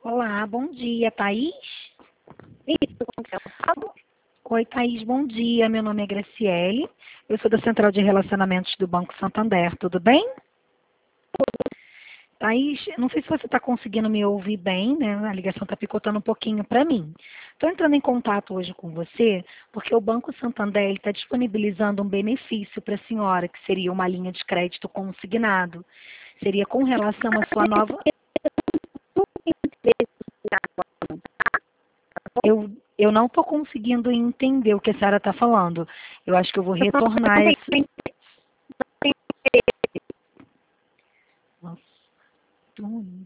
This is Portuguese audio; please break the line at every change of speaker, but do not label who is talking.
Olá, bom dia, Thaís?
Isso, com quem eu falo?
Oi, Thaís, bom dia. Meu nome é Graciele. Eu sou da Central de Relacionamentos do Banco Santander, tudo bem? Thaís, não sei se você está conseguindo me ouvir bem, né? A ligação está picotando um pouquinho para mim. Estou entrando em contato hoje com você porque o Banco Santander está disponibilizando um benefício para a senhora, que seria uma linha de crédito consignado. Seria com relação à sua nova. Eu não estou conseguindo entender o que a senhora está falando. Eu acho que eu vou retornar esse. Nossa,